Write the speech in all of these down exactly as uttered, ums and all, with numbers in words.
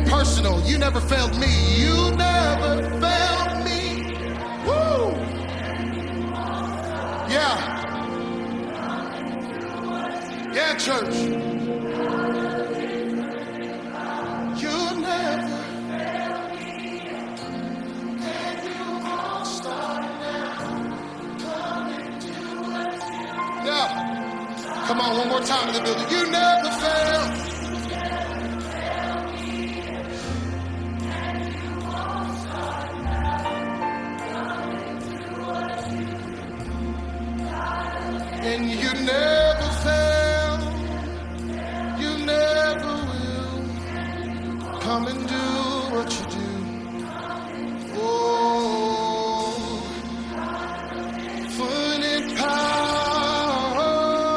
personal. You never failed me. You never failed me. Woo! Yeah. Yeah, church. You never failed me. And you won't start now. Come and do what you do. Yeah. Come on, one more time in the building. You never failed. And you never fail, you never will. Come and do what you do. Oh, infinite power.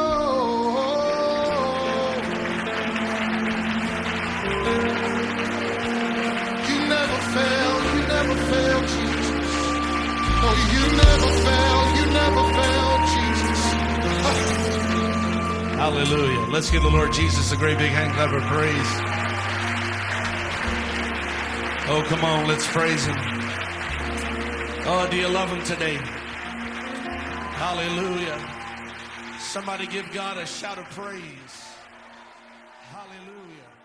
You never fail, you never fail, Jesus. No, you never fail, you never fail, Jesus. Hallelujah. Let's give the Lord Jesus a great big hand clap of praise. Oh, come on, let's praise him. Oh, do you love him today? Hallelujah. Somebody give God a shout of praise. Hallelujah.